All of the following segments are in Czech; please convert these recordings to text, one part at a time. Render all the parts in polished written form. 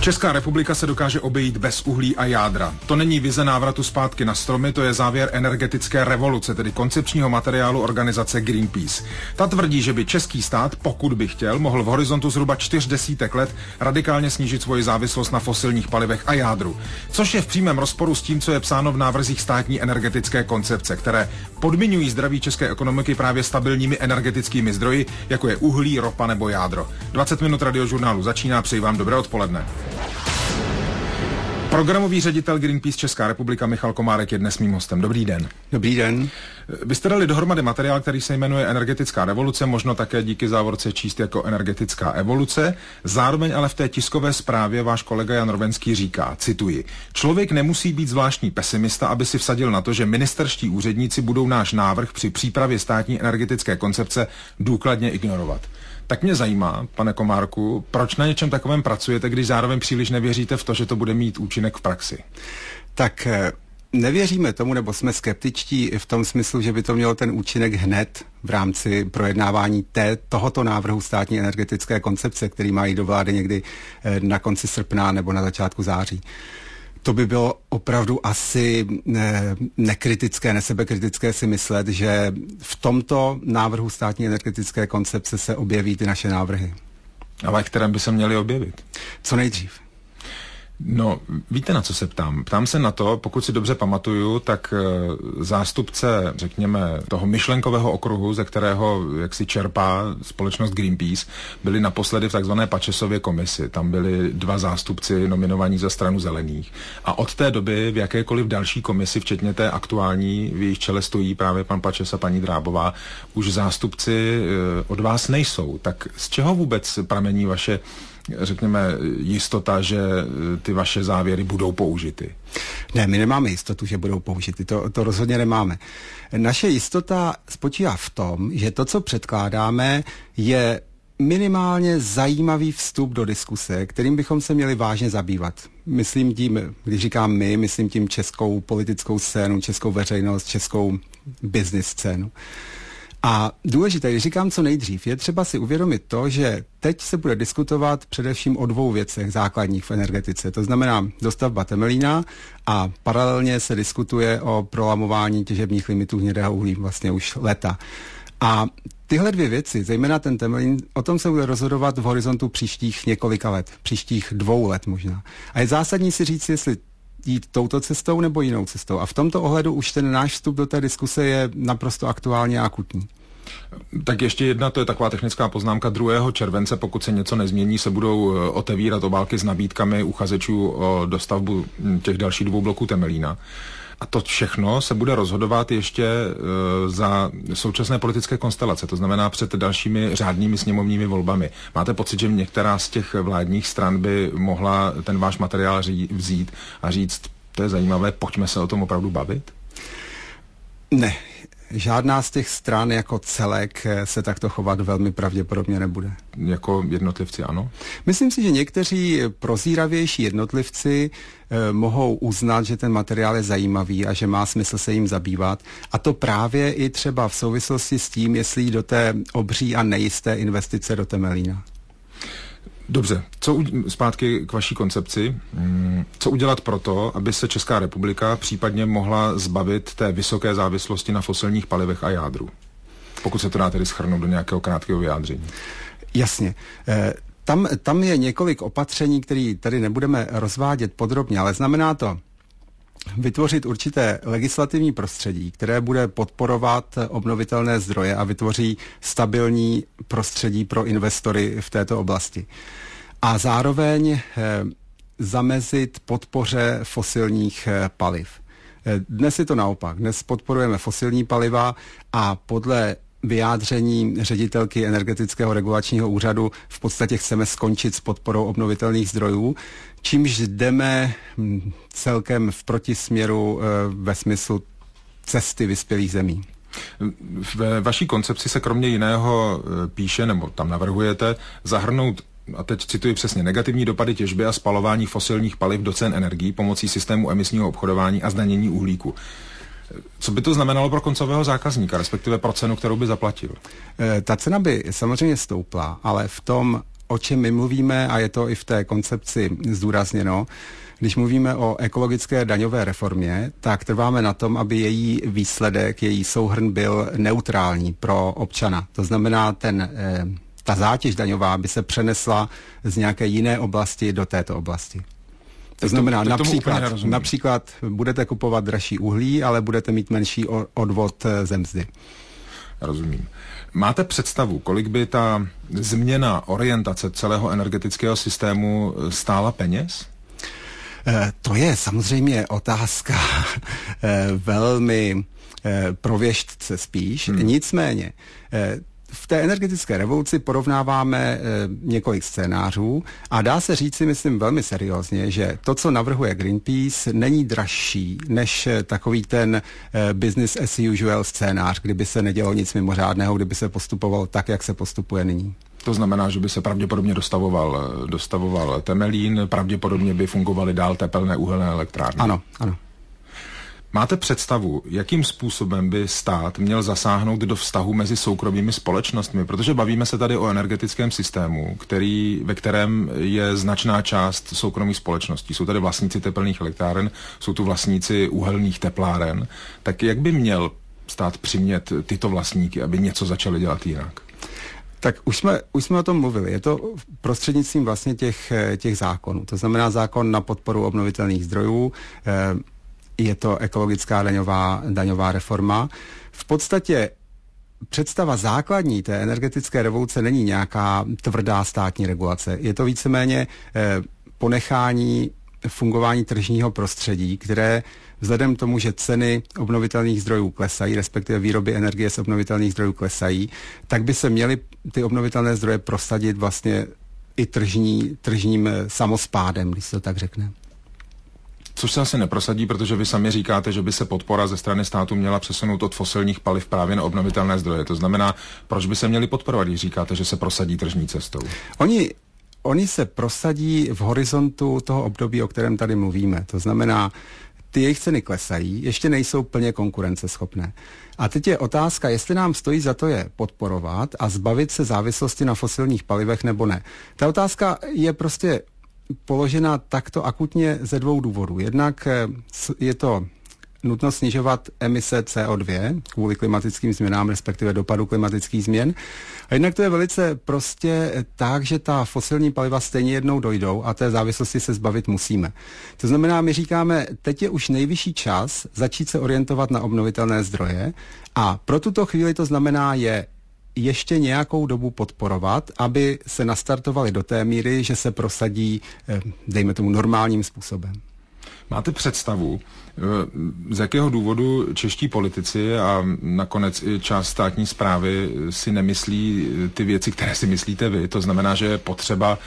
Česká republika se dokáže obejít bez uhlí a jádra. To není vize návratu zpátky na stromy, to je závěr energetické revoluce, tedy koncepčního materiálu organizace Greenpeace. Ta tvrdí, že by český stát, pokud by chtěl, mohl v horizontu zhruba 40 let radikálně snížit svoji závislost na fosilních palivech a jádru. Což je v přímém rozporu s tím, co je psáno v návrzích státní energetické koncepce, které podmiňují zdraví české ekonomiky právě stabilními energetickými zdroji, jako je uhlí, ropa nebo jádro. 20 minut radiožurnálu začíná, přeji vám dobré odpoledne. Programový ředitel Greenpeace Česká republika Michal Komárek je dnes mým hostem. Dobrý den. Dobrý den. Vy jste dali dohromady materiál, který se jmenuje Energetická revoluce, možno také díky závorce číst jako Energetická evoluce. Zároveň ale v té tiskové zprávě váš kolega Jan Rovenský říká, cituji, člověk nemusí být zvláštní pesimista, aby si vsadil na to, že ministerští úředníci budou náš návrh při přípravě státní energetické koncepce důkladně ignorovat. Tak mě zajímá, pane Komárku, proč na něčem takovém pracujete, když zároveň příliš nevěříte v to, že to bude mít účinek v praxi? Tak nevěříme tomu, nebo jsme skeptičtí v tom smyslu, že by to mělo ten účinek hned v rámci projednávání tohoto návrhu státní energetické koncepce, který má jít do vlády někdy na konci srpna nebo na začátku září. To by bylo opravdu asi nekritické, nesebekritické si myslet, že v tomto návrhu státní energetické koncepce se objeví ty naše návrhy. A ve kterém by se měly objevit? Co nejdřív. No, víte, na co se ptám? Ptám se na to, pokud si dobře pamatuju, tak zástupce, řekněme, toho myšlenkového okruhu, ze kterého jaksi čerpá společnost Greenpeace, byli naposledy v takzvané Pačesově komisi. Tam byli 2 zástupci nominovaní za stranu zelených. A od té doby v jakékoliv další komisi, včetně té aktuální, v jejich čele stojí právě pan Pačes a paní Drábová, už zástupci od vás nejsou. Tak z čeho vůbec pramení vaše, řekněme, jistota, že ty vaše závěry budou použity? Ne, my nemáme jistotu, že budou použity. To rozhodně nemáme. Naše jistota spočívá v tom, že to, co předkládáme, je minimálně zajímavý vstup do diskuse, kterým bychom se měli vážně zabývat. Myslím tím, když říkám my, myslím tím českou politickou scénu, českou veřejnost, českou business scénu. A důležité, když říkám co nejdřív, je třeba si uvědomit to, že teď se bude diskutovat především o 2 věcech základních v energetice. To znamená dostavba Temelína a paralelně se diskutuje o prolamování těžebních limitů hnědého uhlí vlastně už leta. A tyhle 2 věci, zejména ten Temelín, o tom se bude rozhodovat v horizontu příštích několika let, příštích 2 let možná. A je zásadní si říct, jestli jít touto cestou nebo jinou cestou. A v tomto ohledu už ten náš vstup do té diskuse je naprosto aktuálně a akutní. Tak ještě jedna, to je taková technická poznámka. 2. července, pokud se něco nezmění, se budou otevírat obálky s nabídkami uchazečů o dostavbu těch dalších 2 bloků Temelína. A to všechno se bude rozhodovat ještě za současné politické konstelace, to znamená před dalšími řádnými sněmovními volbami. Máte pocit, že některá z těch vládních stran by mohla ten váš materiál vzít a říct, to je zajímavé, pojďme se o tom opravdu bavit? Ne. Žádná z těch stran jako celek se takto chovat velmi pravděpodobně nebude. Jako jednotlivci, ano? Myslím si, že někteří prozíravější jednotlivci mohou uznat, že ten materiál je zajímavý a že má smysl se jim zabývat. A to právě i třeba v souvislosti s tím, jestli jít do té obří a nejisté investice do Temelína. Dobře, zpátky k vaší koncepci. Co udělat proto, aby se Česká republika případně mohla zbavit té vysoké závislosti na fosilních palivech a jádru? Pokud se to dá tedy shrnout do nějakého krátkého vyjádření. Jasně. Tam je několik opatření, které tady nebudeme rozvádět podrobně, ale znamená to vytvořit určité legislativní prostředí, které bude podporovat obnovitelné zdroje a vytvoří stabilní prostředí pro investory v této oblasti. A zároveň zamezit podpoře fosilních paliv. Dnes je to naopak. Dnes podporujeme fosilní paliva a podle vyjádření ředitelky Energetického regulačního úřadu v podstatě chceme skončit s podporou obnovitelných zdrojů, čímž jdeme celkem v protisměru ve smyslu cesty vyspělých zemí. Ve vaší koncepci se kromě jiného píše, nebo tam navrhujete, zahrnout, a teď cituji přesně, negativní dopady těžby a spalování fosilních paliv do cen energií pomocí systému emisního obchodování a zdanění uhlíku. Co by to znamenalo pro koncového zákazníka, respektive pro cenu, kterou by zaplatil? Ta cena by samozřejmě stoupla, ale v tom o čem my mluvíme, a je to i v té koncepci zdůrazněno, když mluvíme o ekologické daňové reformě, tak trváme na tom, aby její výsledek, její souhrn byl neutrální pro občana. To znamená, ta zátěž daňová by se přenesla z nějaké jiné oblasti do této oblasti. To znamená, například budete kupovat dražší uhlí, ale budete mít menší odvod ze mzdy. Rozumím. Máte představu, kolik by ta změna orientace celého energetického systému stála peněz? To je samozřejmě otázka velmi pro věštce spíš. Nicméně, v té energetické revoluci porovnáváme několik scénářů a dá se říci, myslím velmi seriózně, že to, co navrhuje Greenpeace, není dražší než takový ten business as usual scénář, kdyby se nedělo nic mimořádného, kdyby se postupovalo tak, jak se postupuje nyní. To znamená, že by se pravděpodobně dostavoval Temelín, pravděpodobně by fungovaly dál tepelné uhelné elektrárny. Ano, ano. Máte představu, jakým způsobem by stát měl zasáhnout do vztahu mezi soukromými společnostmi? Protože bavíme se tady o energetickém systému, ve kterém je značná část soukromých společností. Jsou tady vlastníci tepelných elektráren, jsou tu vlastníci uhelných tepláren. Tak jak by měl stát přimět tyto vlastníky, aby něco začali dělat jinak? Tak už jsme o tom mluvili. Je to prostřednictvím vlastně těch zákonů. To znamená zákon na podporu obnovitelných zdrojů, je to ekologická daňová reforma. V podstatě představa základní té energetické revoluce není nějaká tvrdá státní regulace. Je to víceméně ponechání fungování tržního prostředí, které vzhledem k tomu, že ceny obnovitelných zdrojů klesají, respektive výroby energie z obnovitelných zdrojů klesají, tak by se měly ty obnovitelné zdroje prosadit vlastně i tržním samospádem, když se to tak řekne. Což se asi neprosadí, protože vy sami říkáte, že by se podpora ze strany státu měla přesunout od fosilních paliv právě na obnovitelné zdroje. To znamená, proč by se měli podporovat, když říkáte, že se prosadí tržní cestou? Oni se prosadí v horizontu toho období, o kterém tady mluvíme. To znamená, ty jejich ceny klesají, ještě nejsou plně konkurenceschopné. A teď je otázka, jestli nám stojí za to je podporovat a zbavit se závislosti na fosilních palivech nebo ne. Ta otázka je prostě položena takto akutně ze dvou důvodů. Jednak je to nutnost snižovat emise CO2 kvůli klimatickým změnám, respektive dopadu klimatických změn. A jednak to je velice prostě tak, že ta fosilní paliva stejně jednou dojdou a té závislosti se zbavit musíme. To znamená, my říkáme, teď je už nejvyšší čas začít se orientovat na obnovitelné zdroje a pro tuto chvíli to znamená je ještě nějakou dobu podporovat, aby se nastartovali do té míry, že se prosadí, dejme tomu, normálním způsobem. Máte představu, z jakého důvodu čeští politici a nakonec i část státní správy si nemyslí ty věci, které si myslíte vy? To znamená, že je potřeba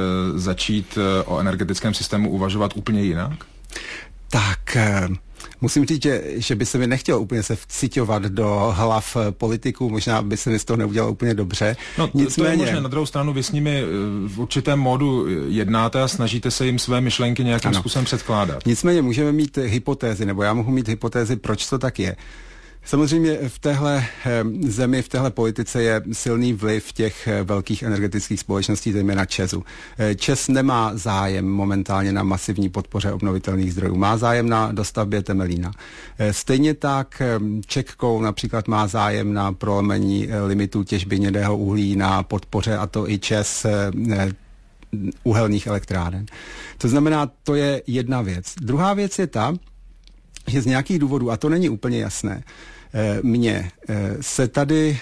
začít o energetickém systému uvažovat úplně jinak? Tak musím říct, že by se mi nechtěl úplně se vciťovat do hlav politiků, možná by se mi z toho neudělalo úplně dobře. No, nicméně, to je možné. Na druhou stranu vy s nimi v určitém módu jednáte a snažíte se jim své myšlenky nějakým způsobem předkládat. Nicméně můžeme mít hypotézy, nebo já mohu mít hypotézy, proč to tak je. Samozřejmě v téhle zemi, v téhle politice je silný vliv těch velkých energetických společností, zejména ČEZu. ČEZ nemá zájem momentálně na masivní podpoře obnovitelných zdrojů, má zájem na dostavbě Temelína. Stejně tak Czech Coal například má zájem na prolomení limitů těžby hnědého uhlí, na podpoře, a to i ČEZ uhelných elektráren. To znamená, to je jedna věc. Druhá věc je ta, že z nějakých důvodů, a to není úplně jasné, tady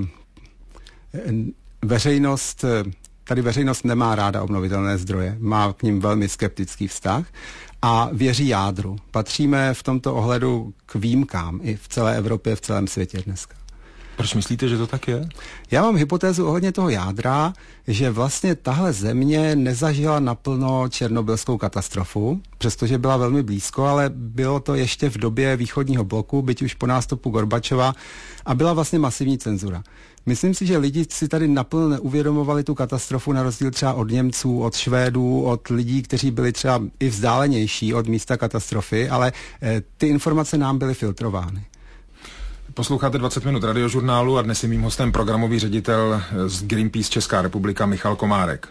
veřejnost nemá ráda obnovitelné zdroje, má k nim velmi skeptický vztah a věří jádru. Patříme v tomto ohledu k výjimkám i v celé Evropě, v celém světě dneska. Proč myslíte, že to tak je? Já mám hypotézu ohledně toho jádra, že vlastně tahle země nezažila naplno černobylskou katastrofu, přestože byla velmi blízko, ale bylo to ještě v době východního bloku, byť už po nástupu Gorbačova, a byla vlastně masivní cenzura. Myslím si, že lidi si tady naplno neuvědomovali tu katastrofu na rozdíl třeba od Němců, od Švédů, od lidí, kteří byli třeba i vzdálenější od místa katastrofy, ale ty informace nám byly filtrovány. Posloucháte 20 minut radiožurnálu a dnes je mým hostem programový ředitel z Greenpeace Česká republika Michal Komárek.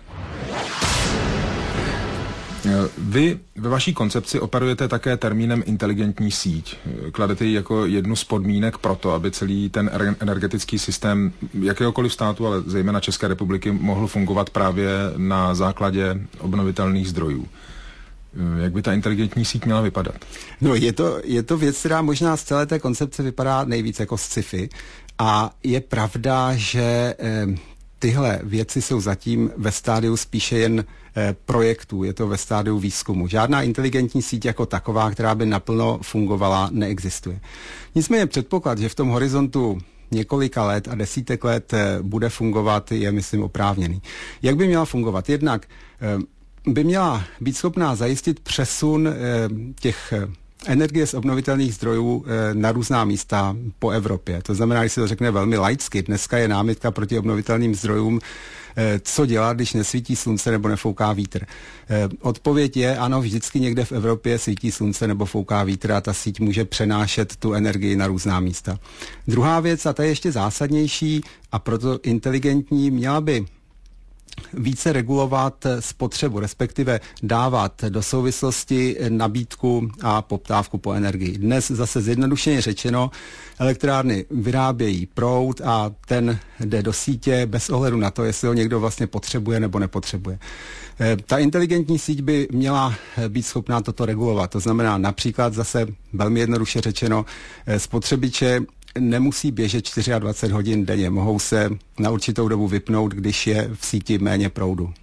Vy ve vaší koncepci operujete také termínem inteligentní síť. Kladete ji jako jednu z podmínek pro to, aby celý ten energetický systém jakéhokoliv státu, ale zejména České republiky, mohl fungovat právě na základě obnovitelných zdrojů. Jak by ta inteligentní síť měla vypadat? No, je to věc, která možná z celé té koncepce vypadá nejvíc jako sci-fi. A je pravda, že tyhle věci jsou zatím ve stádiu spíše jen projektů, je to ve stádiu výzkumu. Žádná inteligentní síť jako taková, která by naplno fungovala, neexistuje. Nicméně předpoklad, že v tom horizontu několika let a desítek let bude fungovat, je, myslím, oprávněný. Jak by měla fungovat? Jednak by měla být schopná zajistit přesun těch energie z obnovitelných zdrojů na různá místa po Evropě. To znamená, když se to řekne velmi laicky, dneska je námitka proti obnovitelným zdrojům, co dělat, když nesvítí slunce nebo nefouká vítr. Odpověď je, ano, vždycky někde v Evropě svítí slunce nebo fouká vítr a ta síť může přenášet tu energii na různá místa. Druhá věc, a ta je ještě zásadnější a proto inteligentní, měla by více regulovat spotřebu, respektive dávat do souvislosti nabídku a poptávku po energii. Dnes zase zjednodušeně řečeno, elektrárny vyrábějí proud a ten jde do sítě bez ohledu na to, jestli ho někdo vlastně potřebuje nebo nepotřebuje. Ta inteligentní síť by měla být schopná toto regulovat. To znamená například zase velmi jednoduše řečeno, spotřebiče nemusí běžet 24 hodin denně. Mohou se na určitou dobu vypnout, když je v síti méně proudu.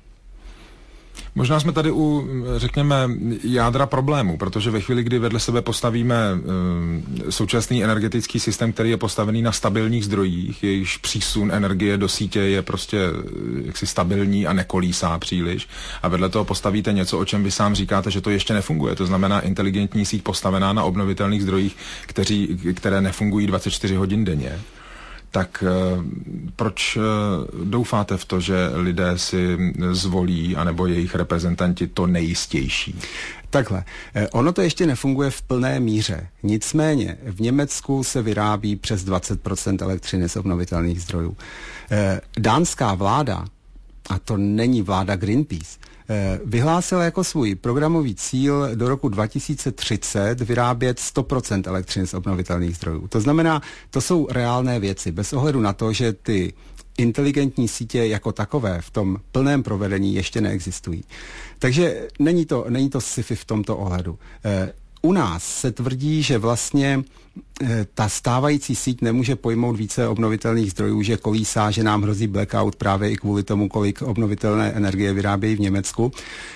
Možná jsme tady u, řekněme, jádra problému, protože ve chvíli, kdy vedle sebe postavíme současný energetický systém, který je postavený na stabilních zdrojích, jejichž přísun energie do sítě je prostě jaksi stabilní a nekolísá příliš, a vedle toho postavíte něco, o čem vy sám říkáte, že to ještě nefunguje. To znamená inteligentní síť postavená na obnovitelných zdrojích, které nefungují 24 hodin denně. Tak proč doufáte v to, že lidé si zvolí, anebo jejich reprezentanti, to nejistější? Takhle. Ono to ještě nefunguje v plné míře. Nicméně v Německu se vyrábí přes 20% elektřiny z obnovitelných zdrojů. Dánská vláda, a to není vláda Greenpeace, vyhlásila jako svůj programový cíl do roku 2030 vyrábět 100% elektřiny z obnovitelných zdrojů. To znamená, to jsou reálné věci, bez ohledu na to, že ty inteligentní sítě jako takové v tom plném provedení ještě neexistují. Takže není to sci-fi v tomto ohledu. U nás se tvrdí, že vlastně ta stávající síť nemůže pojmout více obnovitelných zdrojů, že kolísá, že nám hrozí blackout právě i kvůli tomu, kolik obnovitelné energie vyrábějí v Německu.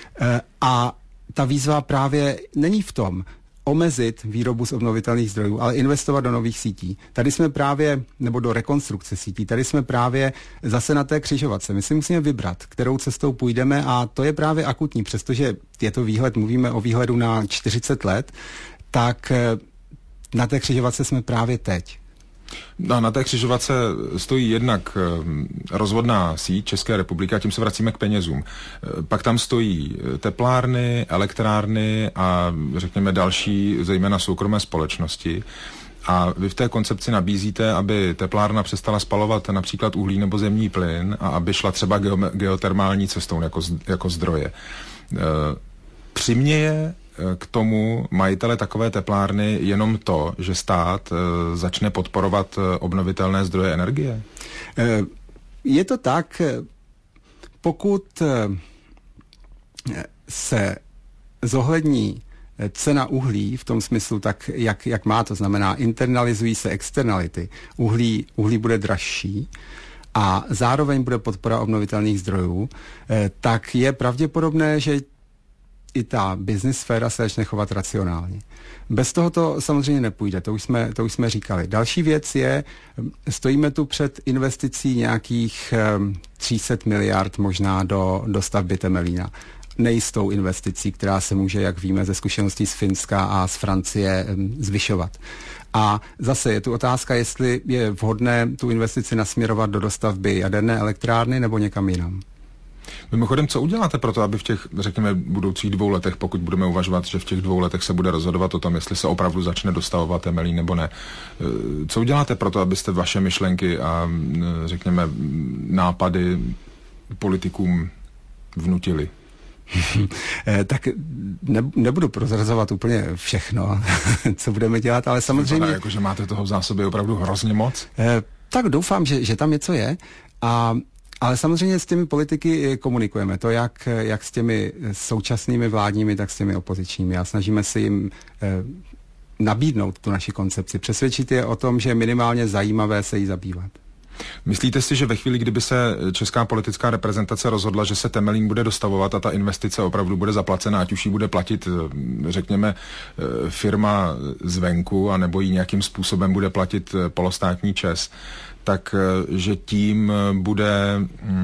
A ta výzva právě není v tom omezit výrobu z obnovitelných zdrojů, ale investovat do nových sítí. Tady jsme právě, nebo do rekonstrukce sítí, tady jsme právě zase na té křižovatce. My si musíme vybrat, kterou cestou půjdeme, a to je právě akutní, přestože je to výhled, mluvíme o výhledu na 40 let, tak na té křižovatce jsme právě teď. No, na té křižovatce stojí jednak rozvodná síť České republiky, a tím se vracíme k penězům. Pak tam stojí teplárny, elektrárny a řekněme další, zejména soukromé společnosti. A vy v té koncepci nabízíte, aby teplárna přestala spalovat například uhlí nebo zemní plyn a aby šla třeba geotermální cestou jako zdroje. Přiměje k tomu majitele takové teplárny jenom to, že stát začne podporovat obnovitelné zdroje energie? Je to tak, pokud se zohlední cena uhlí v tom smyslu tak, jak má, to znamená internalizují se externality, uhlí bude dražší a zároveň bude podpora obnovitelných zdrojů, tak je pravděpodobné, že i ta business sféra se začne chovat racionálně. Bez toho to samozřejmě nepůjde, to už jsme říkali. Další věc je, stojíme tu před investicí nějakých 300 miliard možná do stavby Temelína. Nejistou investicí, která se může, jak víme ze zkušeností z Finska a z Francie, zvyšovat. A zase je tu otázka, jestli je vhodné tu investici nasměrovat do dostavby jaderné elektrárny nebo někam jinam. Mimochodem, co uděláte pro to, aby v těch, řekněme, budoucích 2 letech, pokud budeme uvažovat, že v těch 2 letech se bude rozhodovat o tom, jestli se opravdu začne dostavovat Temelín nebo ne, co uděláte pro to, abyste vaše myšlenky a, řekněme, nápady politikům vnutili? Tak nebudu prozrazovat úplně všechno, co budeme dělat, ale samozřejmě... Jako, že máte toho v zásobě opravdu hrozně moc? Tak doufám, že tam něco je, ale samozřejmě s těmi politiky komunikujeme. To jak s těmi současnými vládními, tak s těmi opozičními. A snažíme se jim nabídnout tu naši koncepci, přesvědčit je o tom, že je minimálně zajímavé se jí zabývat. Myslíte si, že ve chvíli, kdyby se česká politická reprezentace rozhodla, že se Temelín bude dostavovat a ta investice opravdu bude zaplacena, ať už ji bude platit, řekněme, firma zvenku, anebo ji nějakým způsobem bude platit polostátní ČEZ, tak že tím bude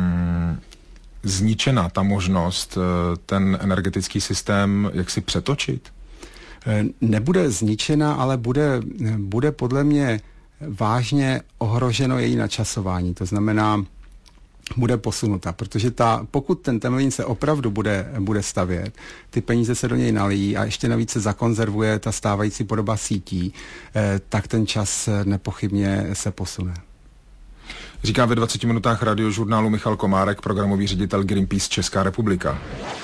zničena ta možnost ten energetický systém jaksi přetočit? Nebude zničena, ale bude podle mě vážně ohroženo její načasování. To znamená, bude posunuta, protože pokud ten Temelín se opravdu bude stavět, ty peníze se do něj nalijí a ještě navíc se zakonzervuje ta stávající podoba sítí, tak ten čas nepochybně se posune. Říká ve 20 minutách radiožurnálu Michal Komárek, programový ředitel Greenpeace Česká republika.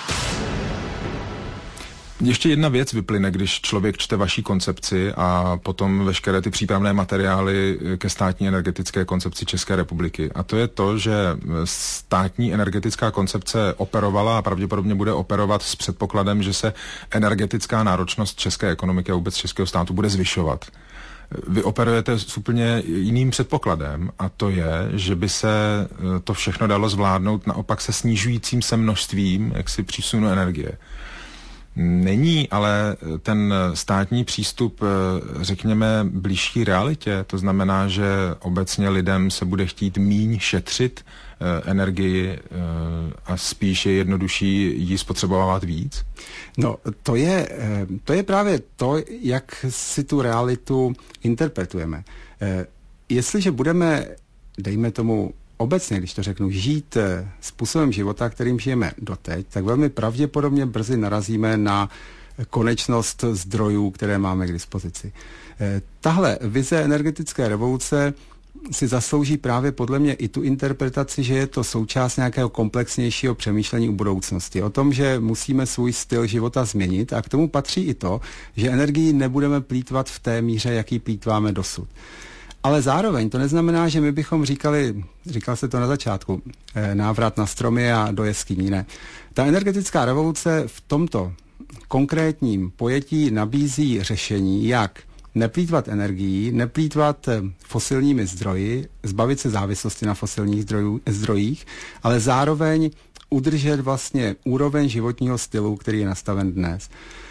Ještě jedna věc vyplyne, když člověk čte vaší koncepci a potom veškeré ty přípravné materiály ke státní energetické koncepci České republiky. A to je to, že státní energetická koncepce operovala a pravděpodobně bude operovat s předpokladem, že se energetická náročnost české ekonomiky a vůbec českého státu bude zvyšovat. Vy operujete s úplně jiným předpokladem a to je, že by se to všechno dalo zvládnout naopak se snižujícím se množstvím jaksi přísunu energie. Není ale ten státní přístup, řekněme, blížší realitě. To znamená, že obecně lidem se bude chtít míň šetřit energii a spíš je jednodušší jí spotřebovávat víc? No, to je právě to, jak si tu realitu interpretujeme. Jestliže budeme, dejme tomu, obecně, když to řeknu, žít způsobem života, kterým žijeme doteď, tak velmi pravděpodobně brzy narazíme na konečnost zdrojů, které máme k dispozici. Tahle vize energetické revoluce si zaslouží právě podle mě i tu interpretaci, že je to součást nějakého komplexnějšího přemýšlení o budoucnosti. O tom, že musíme svůj styl života změnit a k tomu patří i to, že energii nebudeme plýtvat v té míře, jaký plýtváme dosud. Ale zároveň to neznamená, že my bychom říkal se to na začátku, návrat na stromy a do jeskyní. Ne. Ta energetická revoluce v tomto konkrétním pojetí nabízí řešení, jak neplýtvat energií, neplýtvat fosilními zdroji, zbavit se závislosti na fosilních zdrojích, ale zároveň udržet vlastně úroveň životního stylu, který je nastaven dnes.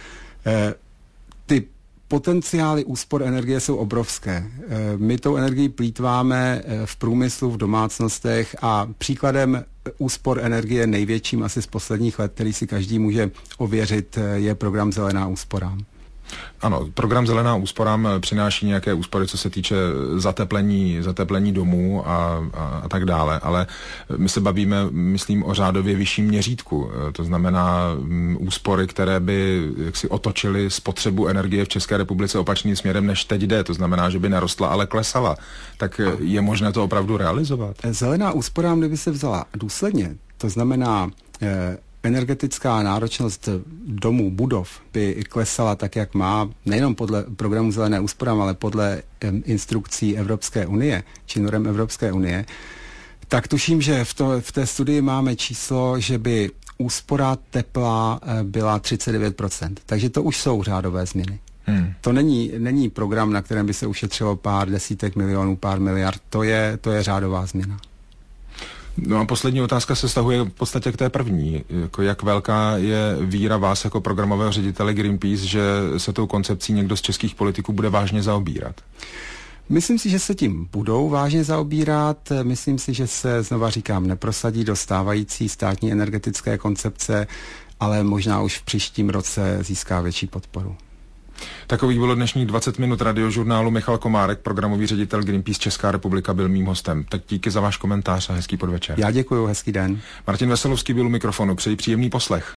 Ty potenciály úspor energie jsou obrovské. My tou energií plýtváme v průmyslu, v domácnostech a příkladem úspor energie největším asi z posledních let, který si každý může ověřit, je program Zelená úsporám. Ano, program Zelená úsporám přináší nějaké úspory, co se týče zateplení domů a tak dále, ale my se bavíme, myslím, o řádově vyšším měřítku. To znamená úspory, které by jaksi otočily spotřebu energie v České republice opačným směrem, než teď jde. To znamená, že by nerostla, ale klesala. Tak je možné to opravdu realizovat? Zelená úsporám, kdyby se vzala důsledně, to znamená energetická náročnost domů, budov by klesala tak, jak má, nejenom podle programu Zelené úsporám, ale podle instrukcí Evropské unie, či norem Evropské unie, tak tuším, že v té studii máme číslo, že by úspora tepla byla 39%. Takže to už jsou řádové změny. To není program, na kterém by se ušetřilo pár desítek milionů, pár miliard. To je řádová změna. No a poslední otázka se vztahuje v podstatě k té první. Jak velká je víra vás jako programového ředitele Greenpeace, že se tou koncepcí někdo z českých politiků bude vážně zaobírat? Myslím si, že se tím budou vážně zaobírat. Myslím si, že se, znova říkám, neprosadí do stávající státní energetické koncepce, ale možná už v příštím roce získá větší podporu. Tak Takových bylo dnešních 20 minut radiožurnálu. Michal Komárek, programový ředitel Greenpeace Česká republika, byl mým hostem. Tak díky za váš komentář a hezký podvečer. Já děkuji, hezký den. Martin Veselovský byl u mikrofonu, přeji příjemný poslech.